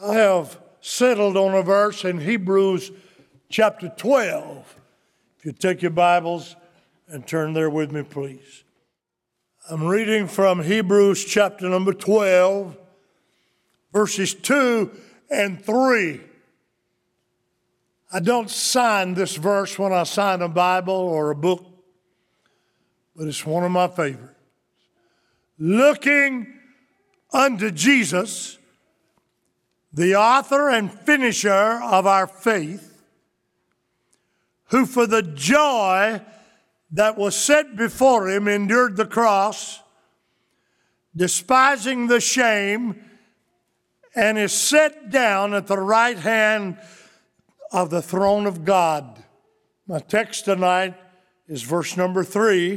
I have settled on a verse in Hebrews chapter 12. If you take your Bibles and turn there with me, please. I'm reading from Hebrews chapter number 12, verses 2 and 3. I don't sign this verse when I sign a Bible or a book, but it's one of my favorites. Looking unto Jesus, the author and finisher of our faith, who for the joy that was set before him endured the cross, despising the shame, and is set down at the right hand of the throne of God. My text tonight is verse number 3.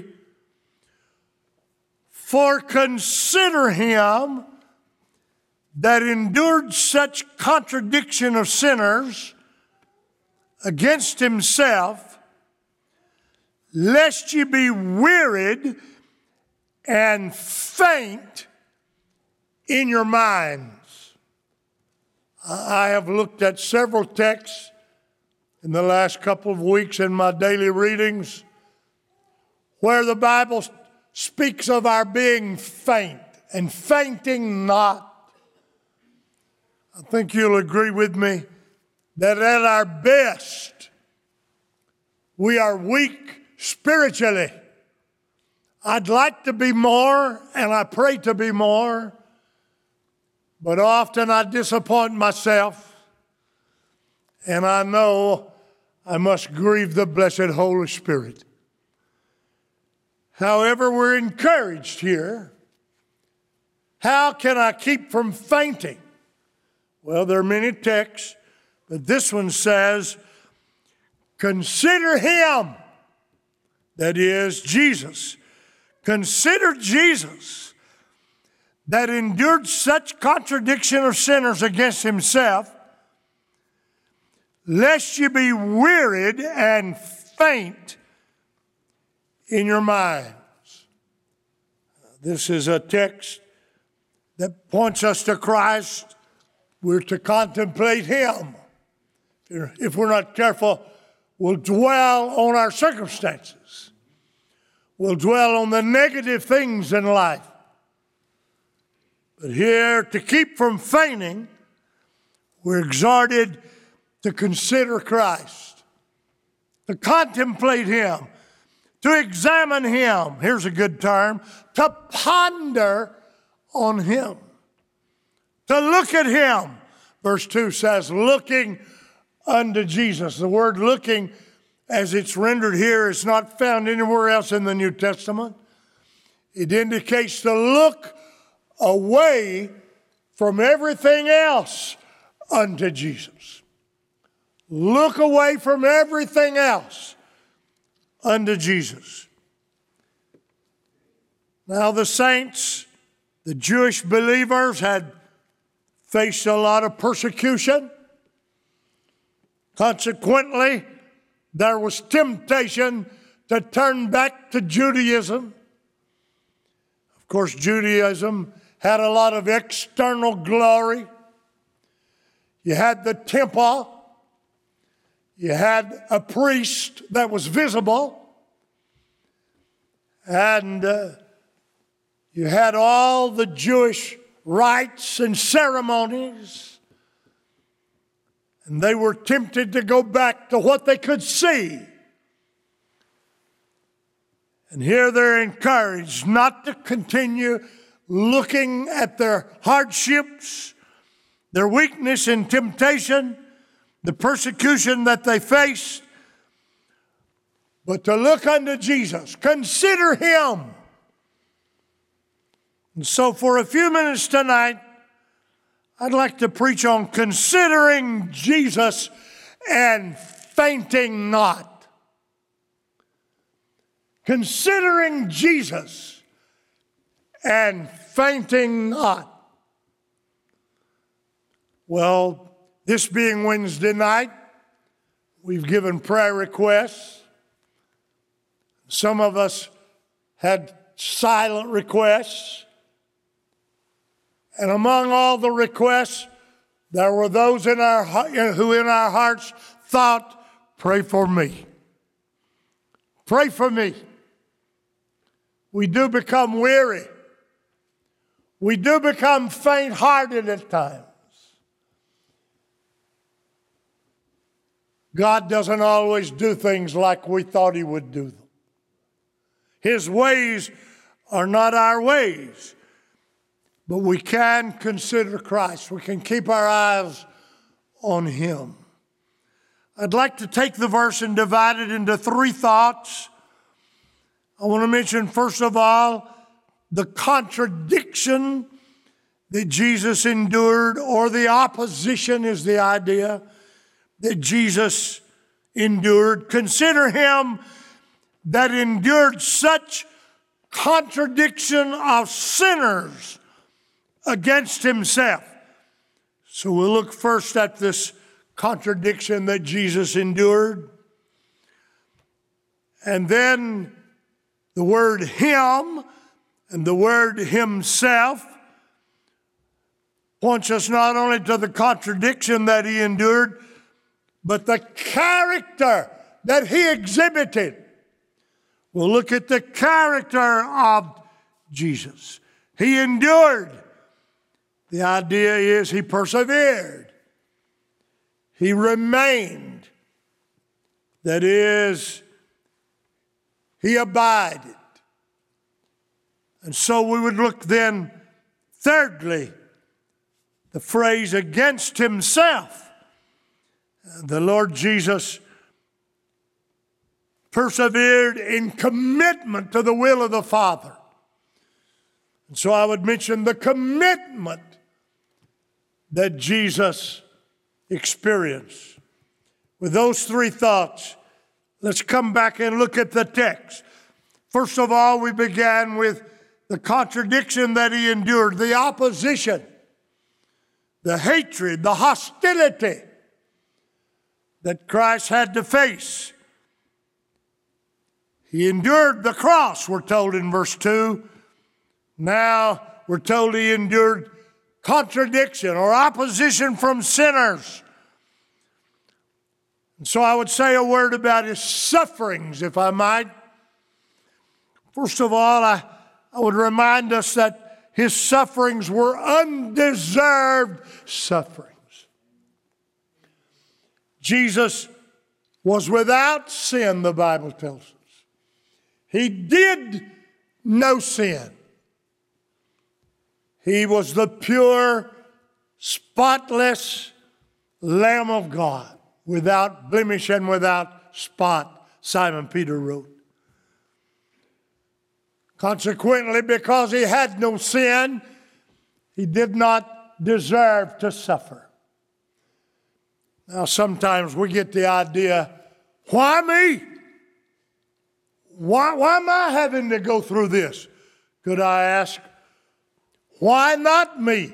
For consider him that endured such contradiction of sinners against himself, lest ye be wearied and faint in your minds. I have looked at several texts in the last couple of weeks in my daily readings where the Bible speaks of our being faint and fainting not. I think you'll agree with me that at our best, we are weak spiritually. I'd like to be more, and I pray to be more, but often I disappoint myself, and I know I must grieve the blessed Holy Spirit. However, we're encouraged here. How can I keep from fainting? Well, there are many texts, but this one says, consider him, that is, Jesus. Consider Jesus, that endured such contradiction of sinners against himself, lest you be wearied and faint in your minds. This is a text that points us to Christ. We're to contemplate him. If we're not careful, we'll dwell on our circumstances. We'll dwell on the negative things in life. But here, to keep from fainting, we're exhorted to consider Christ, to contemplate him, to examine him. Here's a good term, to ponder on him, to look at him. Verse 2 says, looking unto Jesus. The word looking, as it's rendered here, is not found anywhere else in the New Testament. It indicates to look away from everything else unto Jesus. Look away from everything else unto Jesus. Now the saints, the Jewish believers, had faced a lot of persecution. Consequently, there was temptation to turn back to Judaism. Of course, Judaism had a lot of external glory. You had the temple. You had a priest that was visible. And you had all the Jewish rites and ceremonies. And they were tempted to go back to what they could see. And here they're encouraged not to continue looking at their hardships, their weakness and temptation, the persecution that they faced, but to look unto Jesus. Consider him. And so for a few minutes tonight, I'd like to preach on considering Jesus and fainting not. Considering Jesus and fainting not. Well, this being Wednesday night, we've given prayer requests. Some of us had silent requests. And among all the requests, There were those who in our hearts thought, pray for me. Pray for me. We do become weary. We do become faint-hearted at times. God doesn't always do things like we thought He would do them. His ways are not our ways. But we can consider Christ. We can keep our eyes on Him. I'd like to take the verse and divide it into three thoughts. I want to mention, first of all, the contradiction that Jesus endured, or the opposition is the idea that Jesus endured. Consider Him that endured such contradiction of sinners against Himself. So we'll look first at this contradiction that Jesus endured. And then the word Him and the word Himself points us not only to the contradiction that He endured, but the character that He exhibited. We'll look at the character of Jesus. He endured. The idea is He persevered. He remained. That is, He abided. And so we would look then, thirdly, the phrase against Himself. The Lord Jesus persevered in commitment to the will of the Father. And so I would mention the commitment that Jesus experienced. With those three thoughts, let's come back and look at the text. First of all, we began with the contradiction that He endured, the opposition, the hatred, the hostility that Christ had to face. He endured the cross, we're told in verse 2. Now we're told He endured contradiction or opposition from sinners. And so I would say a word about His sufferings, if I might. First of all, I would remind us that His sufferings were undeserved sufferings. Jesus was without sin, the Bible tells us. He did no sin. He was the pure, spotless Lamb of God, without blemish and without spot, Simon Peter wrote. Consequently, because He had no sin, He did not deserve to suffer. Now, sometimes we get the idea, why me? Why am I having to go through this? Could I ask, why not me?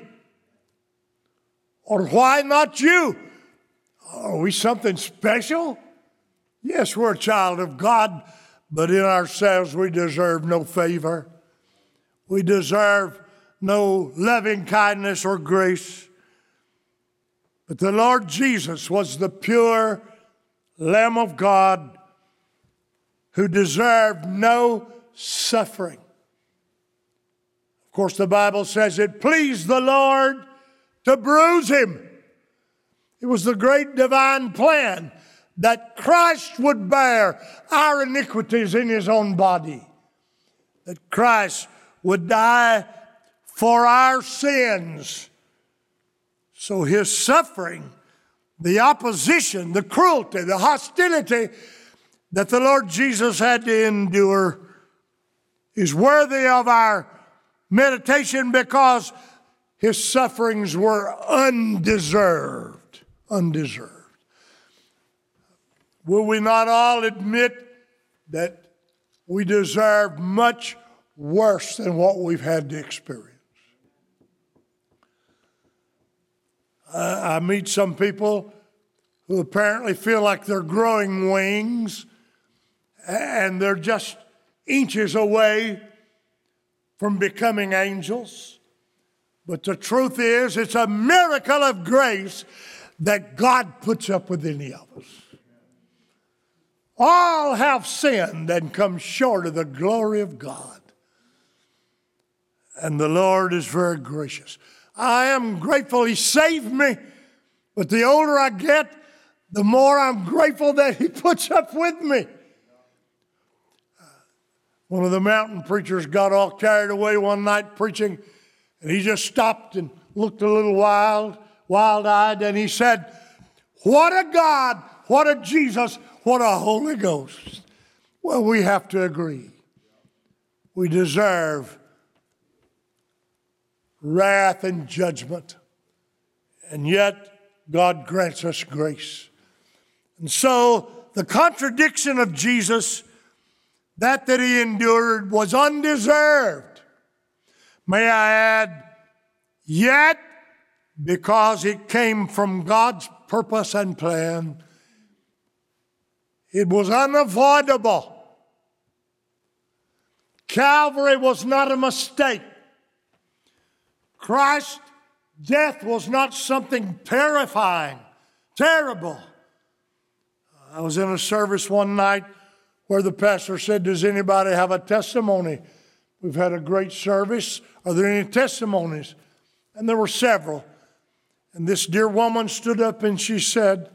Or why not you? Are we something special? Yes, we're a child of God, but in ourselves we deserve no favor. We deserve no loving kindness or grace. But the Lord Jesus was the pure Lamb of God who deserved no suffering. Of course, the Bible says it pleased the Lord to bruise Him. It was the great divine plan that Christ would bear our iniquities in His own body, that Christ would die for our sins. So His suffering, the opposition, the cruelty, the hostility that the Lord Jesus had to endure is worthy of our meditation because His sufferings were undeserved. Undeserved. Will we not all admit that we deserve much worse than what we've had to experience? I meet some people who apparently feel like they're growing wings and they're just inches away from becoming angels. But the truth is, it's a miracle of grace that God puts up with any of us. All have sinned and come short of the glory of God. And the Lord is very gracious. I am grateful He saved me, but the older I get, the more I'm grateful that He puts up with me. One of the mountain preachers got all carried away one night preaching, and he just stopped and looked a little wild-eyed, and he said, "What a God, what a Jesus, what a Holy Ghost." Well, we have to agree. We deserve wrath and judgment, and yet God grants us grace. And so the contradiction of Jesus, that He endured, was undeserved. May I add, yet because it came from God's purpose and plan, it was unavoidable. Calvary was not a mistake. Christ's death was not something terrifying, terrible. I was in a service one night where the pastor said, "Does anybody have a testimony? We've had a great service. Are there any testimonies?" And there were several. And this dear woman stood up and she said,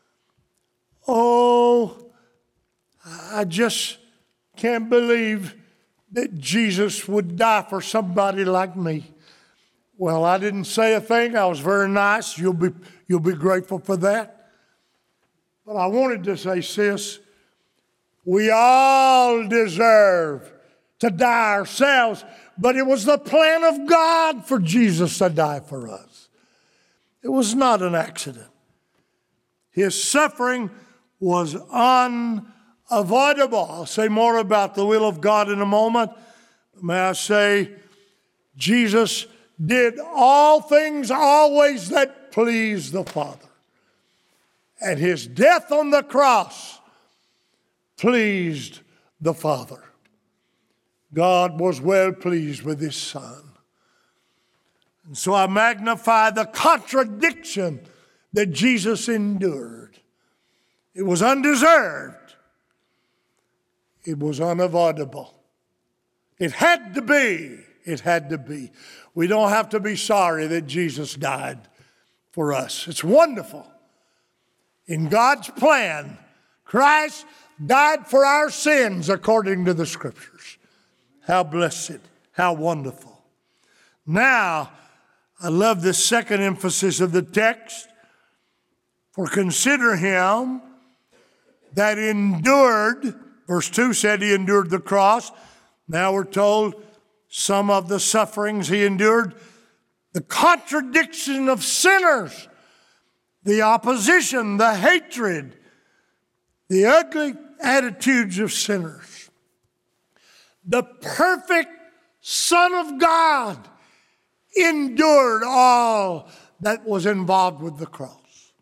"Oh, I just can't believe that Jesus would die for somebody like me." Well, I didn't say a thing. I was very nice. You'll be grateful for that. But I wanted to say, sis, we all deserve to die ourselves, but it was the plan of God for Jesus to die for us. It was not an accident. His suffering was unavoidable. I'll say more about the will of God in a moment. May I say, Jesus did all things always that pleased the Father. And His death on the cross pleased the Father. God was well pleased with His Son. And so I magnify the contradiction that Jesus endured. It was undeserved. It was unavoidable. It had to be. It had to be. We don't have to be sorry that Jesus died for us. It's wonderful. In God's plan, Christ died for our sins according to the Scriptures. How blessed, how wonderful. Now, I love the second emphasis of the text. For consider Him that endured, verse 2 said He endured the cross. Now we're told some of the sufferings He endured, the contradiction of sinners, the opposition, the hatred, the ugly attitudes of sinners. The perfect Son of God endured all that was involved with the cross.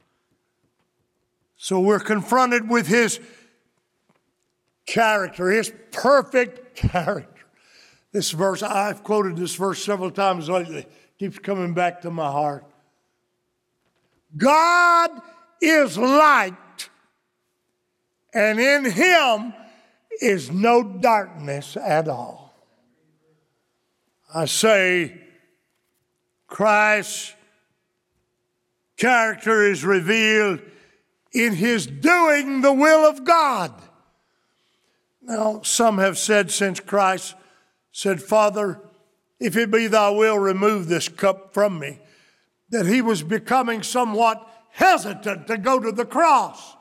So we're confronted with His character, His perfect character. This verse, I've quoted this verse several times lately. It keeps coming back to my heart. God is light, and in Him is no darkness at all. I say, Christ's character is revealed in His doing the will of God. Now, some have said since Christ said, "Father, if it be Thy will, remove this cup from me," that He was becoming somewhat hesitant to go to the cross.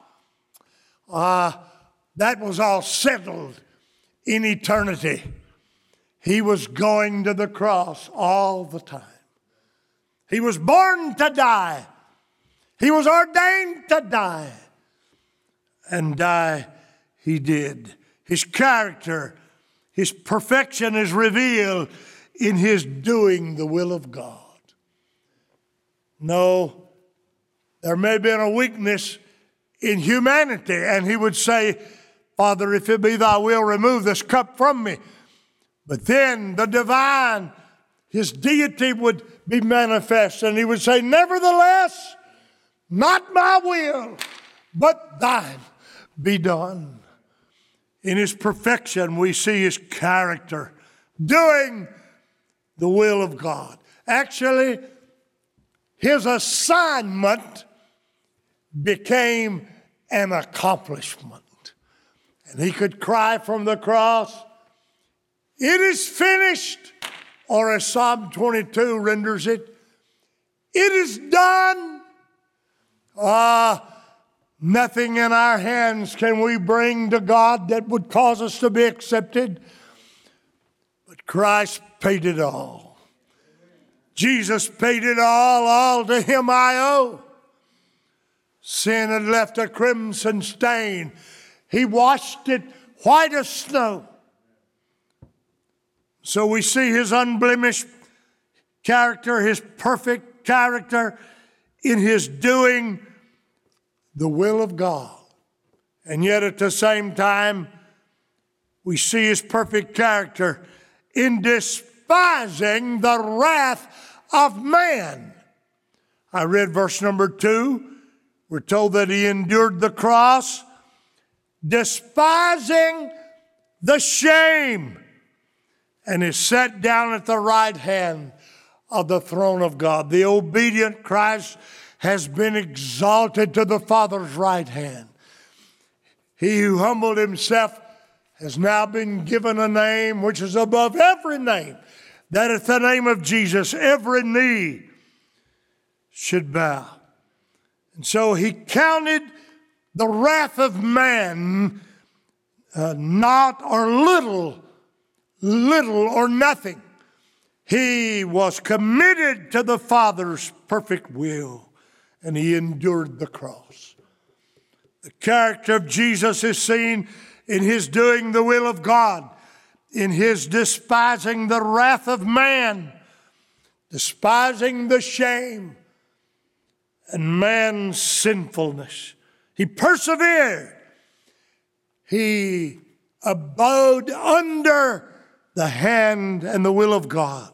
That was all settled in eternity. He was going to the cross all the time. He was born to die. He was ordained to die. And die He did. His character, His perfection is revealed in His doing the will of God. No, there may have been a weakness in humanity, and He would say, "Father, if it be Thy will, remove this cup from me." But then the divine his deity would be manifest. And he would say, nevertheless, not my will, but thine be done. In his perfection, we see his character doing the will of God. Actually, his assignment became an accomplishment. And he could cry from the cross, it is finished, or as Psalm 22 renders it, it is done. Nothing in our hands can we bring to God that would cause us to be accepted. But Christ paid it all. Jesus paid it all to him I owe. Sin had left a crimson stain. He washed it white as snow. So we see his unblemished character, his perfect character in his doing the will of God. And yet at the same time, we see his perfect character in despising the wrath of man. I read verse number 2. We're told that he endured the cross, despising the shame, and is set down at the right hand of the throne of God. The obedient Christ has been exalted to the Father's right hand. He who humbled himself has now been given a name which is above every name, that at the name of Jesus every knee should bow. And so he counted the wrath of man not or little or nothing. He was committed to the Father's perfect will, and he endured the cross. The character of Jesus is seen in his doing the will of God, in his despising the wrath of man, despising the shame and man's sinfulness. He persevered. He abode under the hand and the will of God.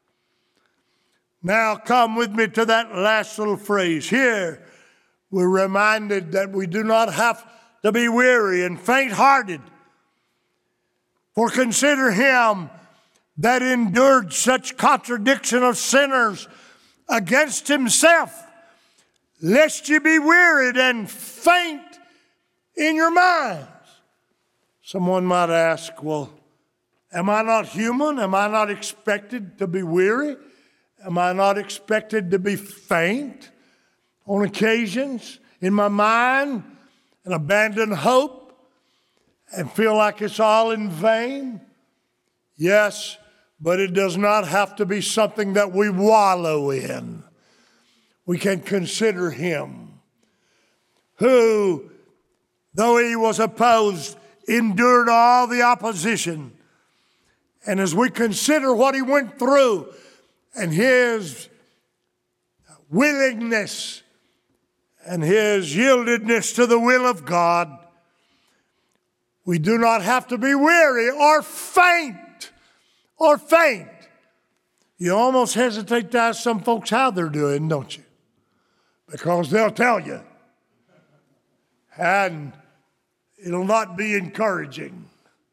Now come with me to that last little phrase. Here we're reminded that we do not have to be weary and faint-hearted. For consider him that endured such contradiction of sinners against himself, lest ye be wearied and faint in your minds. Someone might ask, well, am I not human? Am I not expected to be weary? Am I not expected to be faint on occasions in my mind and abandon hope and feel like it's all in vain? Yes, but it does not have to be something that we wallow in. We can consider him who, though he was opposed, endured all the opposition. And as we consider what he went through and his willingness and his yieldedness to the will of God, we do not have to be weary or faint. You almost hesitate to ask some folks how they're doing, don't you? Because they'll tell you. And it'll not be encouraging.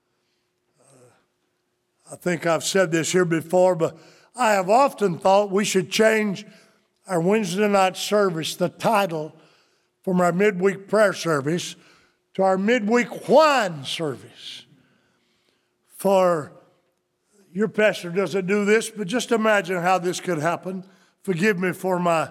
I think I've said this here before, but I have often thought we should change our Wednesday night service, the title from our midweek prayer service to our midweek wine service. For your pastor doesn't do this, but just imagine how this could happen. Forgive me for my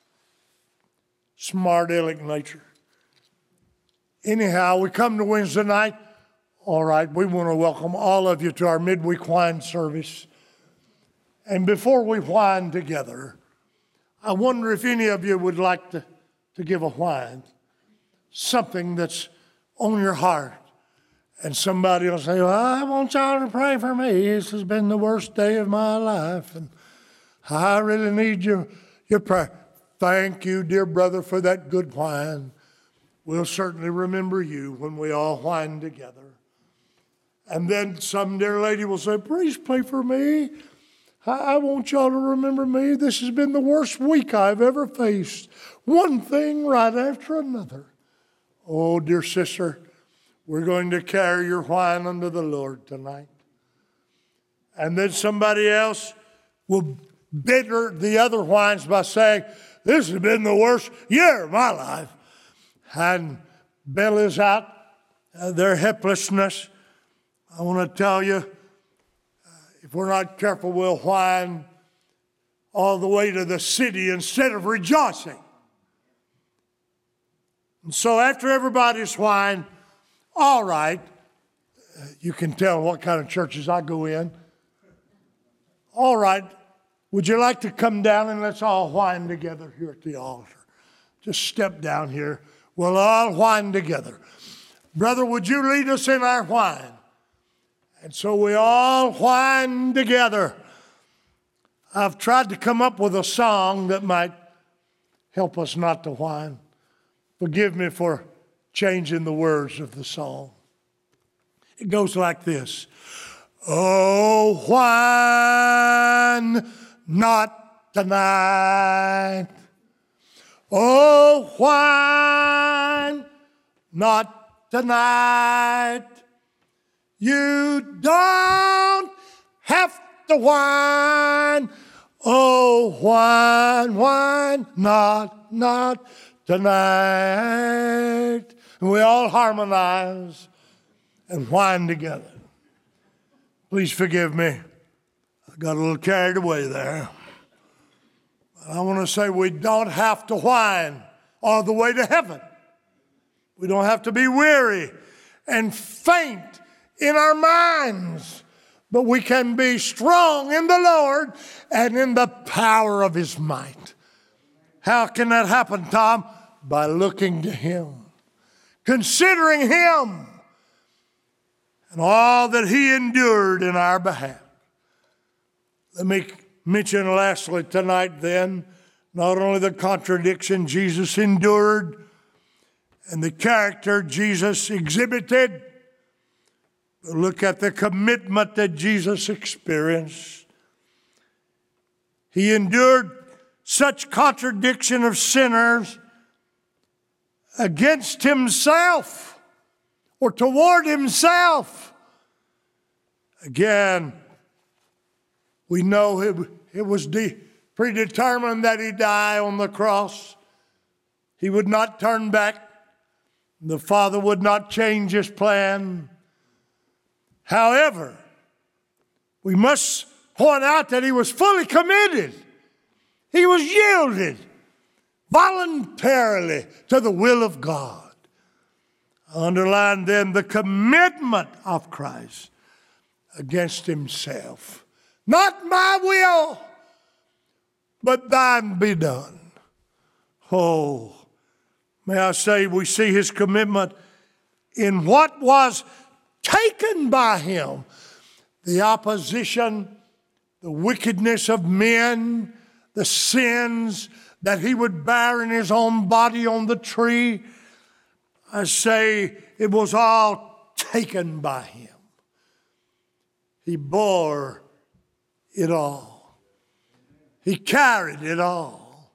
smart aleck nature. Anyhow, we come to Wednesday night. All right, we want to welcome all of you to our midweek wine service. And before we wine together, I wonder if any of you would like to give a wine, something that's on your heart. And somebody will say, well, I want y'all to pray for me. This has been the worst day of my life, and I really need your prayer. Thank you, dear brother, for that good wine. We'll certainly remember you when we all wine together. And then some dear lady will say, please pray for me. I want y'all to remember me. This has been the worst week I've ever faced. One thing right after another. Oh, dear sister, we're going to carry your whine unto the Lord tonight. And then somebody else will bitter the other whines by saying, this has been the worst year of my life. And bellies out their helplessness. I want to tell you, if we're not careful, we'll whine all the way to the city instead of rejoicing. And so after everybody's whined, all right, you can tell what kind of churches I go in. All right, would you like to come down and let's all whine together here at the altar? Just step down here. We'll all whine together. Brother, would you lead us in our whine? And so we all whine together. I've tried to come up with a song that might help us not to whine. Forgive me for changing the words of the song. It goes like this. Oh, whine not tonight. Oh, whine not tonight. You don't have to whine. Oh, whine, whine, not tonight. And we all harmonize and whine together. Please forgive me. I got a little carried away there. I want to say we don't have to whine all the way to heaven. We don't have to be weary and faint in our minds, but we can be strong in the Lord and in the power of his might. How can that happen, Tom? By looking to him, considering him and all that he endured in our behalf. Let me mention lastly tonight then, not only the contradiction Jesus endured and the character Jesus exhibited, but look at the commitment that Jesus experienced. He endured such contradiction of sinners against himself or toward himself. Again, we know it was predetermined that he die on the cross. He would not turn back. The Father would not change his plan. However, we must point out that he was fully committed. He was yielded voluntarily to the will of God. Underline then the commitment of Christ against himself. Not my will, but thine be done. Oh, may I say we see his commitment in what was taken by him. The opposition, the wickedness of men, the sins that he would bear in his own body on the tree. I say it was all taken by him. He bore it all. He carried it all.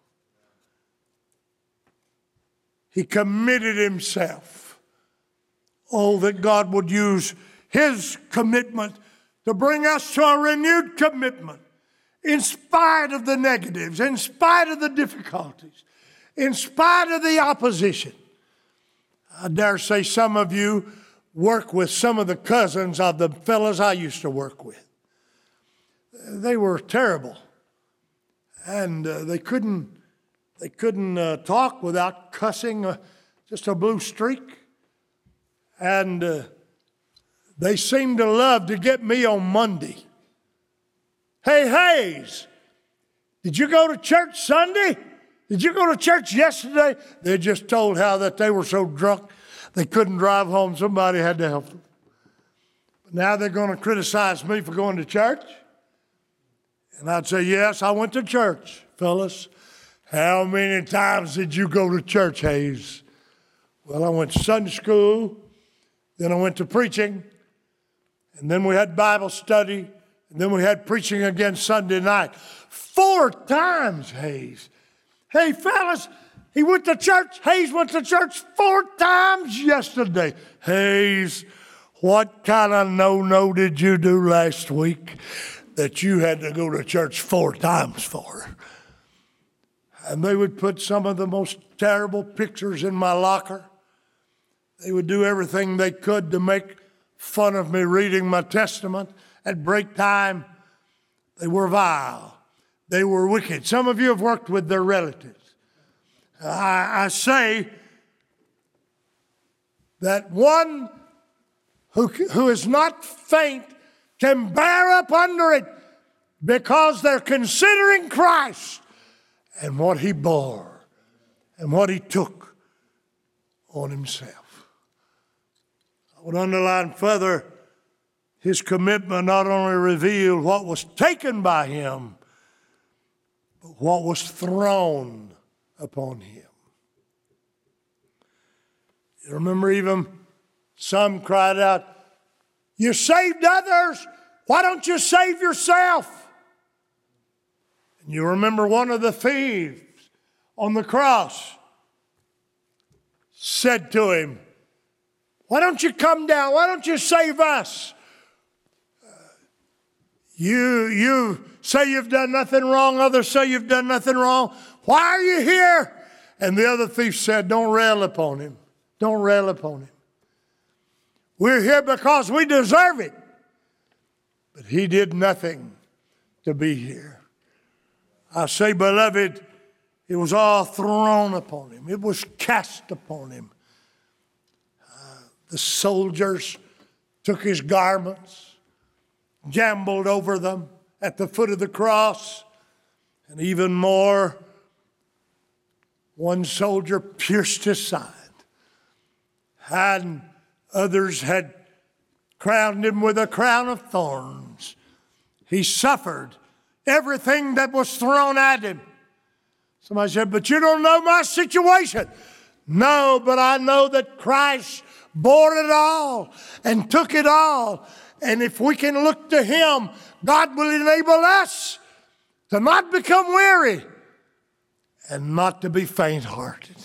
He committed himself. Oh, that God would use his commitment to bring us to a renewed commitment in spite of the negatives, in spite of the difficulties, in spite of the opposition. I dare say some of you work with some of the cousins of the fellows I used to work with. They were terrible, and they couldn't talk without cussing, just a blue streak. And they seemed to love to get me on Monday. Hey, Hayes, did you go to church Sunday? Did you go to church yesterday? They just told how that they were so drunk they couldn't drive home. Somebody had to help them. But now they're going to criticize me for going to church. And I'd say, yes, I went to church, fellas. How many times did you go to church, Hayes? Well, I went to Sunday school. Then I went to preaching, and then we had Bible study, And then we had preaching again Sunday night. 4 times, Hayes. Hey, fellas, he went to church. Hayes went to church 4 times yesterday. Hayes, what kind of no-no did you do last week that you had to go to church 4 times for? And they would put some of the most terrible pictures in my locker. They would do everything they could to make fun of me reading my testament. At break time, they were vile. They were wicked. Some of you have worked with their relatives. I say that one who is not faint can bear up under it because they're considering Christ and what he bore and what he took on himself. I would underline further, his commitment not only revealed what was taken by him, but what was thrown upon him. You remember even some cried out, "You saved others, why don't you save yourself?" And you remember one of the thieves on the cross said to him, "Why don't you come down? Why don't you save us? You say you've done nothing wrong. Others say you've done nothing wrong. Why are you here?" And the other thief said, "Don't rail upon him. Don't rail upon him. We're here because we deserve it." But he did nothing to be here. I say, beloved, it was all thrown upon him. It was cast upon him. The soldiers took his garments, gambled over them at the foot of the cross, and even more, one soldier pierced his side, and others had crowned him with a crown of thorns. He suffered everything that was thrown at him. Somebody said, "But you don't know my situation." No, but I know that Christ bore it all and took it all. And if we can look to him, God will enable us to not become weary and not to be faint-hearted.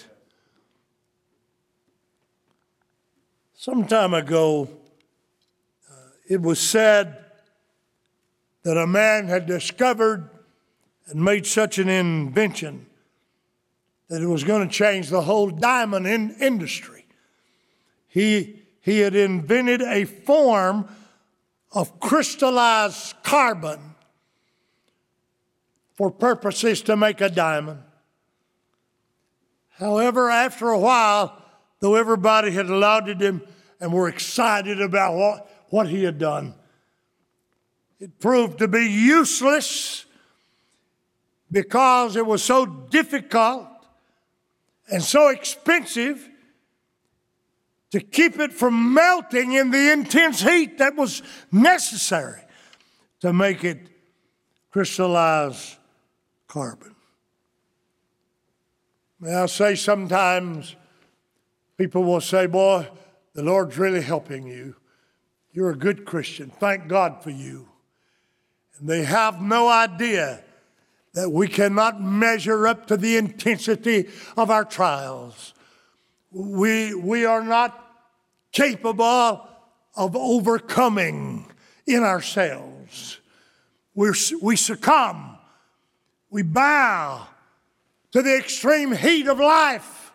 Some time ago, it was said that a man had discovered and made such an invention that it was going to change the whole diamond industry. He had invented a form of crystallized carbon for purposes to make a diamond. However, after a while, though everybody had lauded him and were excited about what he had done, it proved to be useless because it was so difficult and so expensive to keep it from melting in the intense heat that was necessary to make it crystallize carbon. May I say, sometimes people will say, "Boy, the Lord's really helping you. You're a good Christian. Thank God for you." And they have no idea that we cannot measure up to the intensity of our trials. We are not capable of overcoming in ourselves. We succumb. We bow to the extreme heat of life.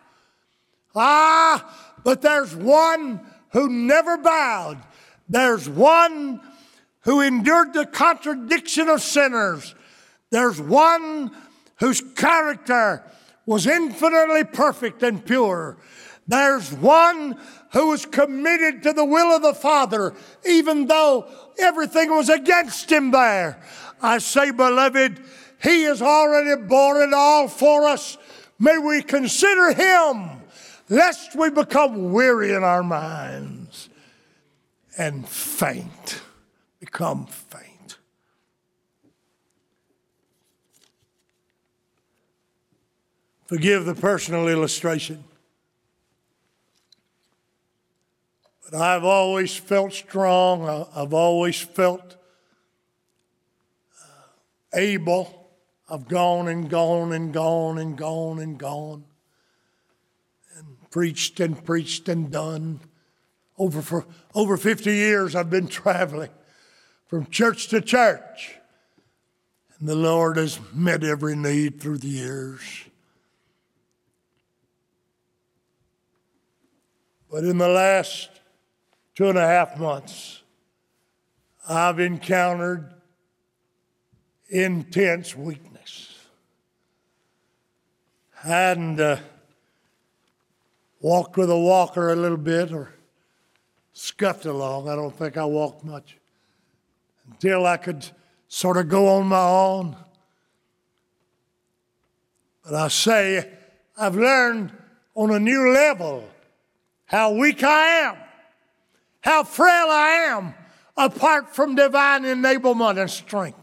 But there's one who never bowed. There's one who endured the contradiction of sinners. There's one whose character was infinitely perfect and pure. There's one who was committed to the will of the Father, even though everything was against him there. I say, beloved, he has already borne it all for us. May we consider him, lest we become weary in our minds and faint, become faint. Forgive the personal illustration, but I've always felt strong. I've always felt Abel, I've gone and gone and gone and gone and gone and preached and done. For over 50 years I've been traveling from church to church. And the Lord has met every need through the years. But in the last 2.5 months, I've encountered intense weakness. And walked with a walker a little bit or scuffed along. I don't think I walked much until I could sort of go on my own. But I say I've learned on a new level how weak I am, how frail I am apart from divine enablement and strength.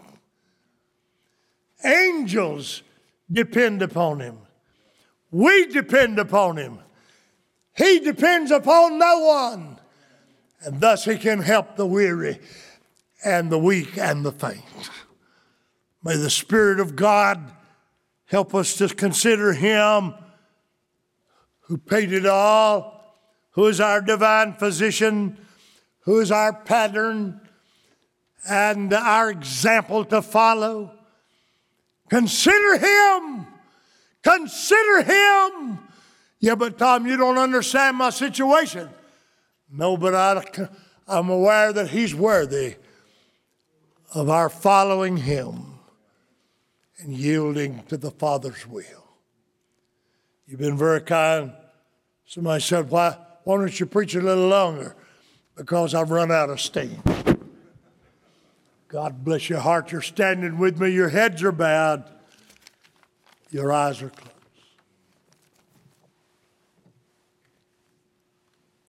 Angels depend upon him. We depend upon him. He depends upon no one. And thus he can help the weary and the weak and the faint. May the Spirit of God help us to consider him who paid it all, who is our divine physician, who is our pattern and our example to follow. Consider him. Consider him. Yeah, but Tom, you don't understand my situation. No, but I'm aware that he's worthy of our following him and yielding to the Father's will. You've been very kind. Somebody said, why don't you preach a little longer? Because I've run out of steam. God bless your heart. You're standing with me. Your heads are bowed. Your eyes are closed.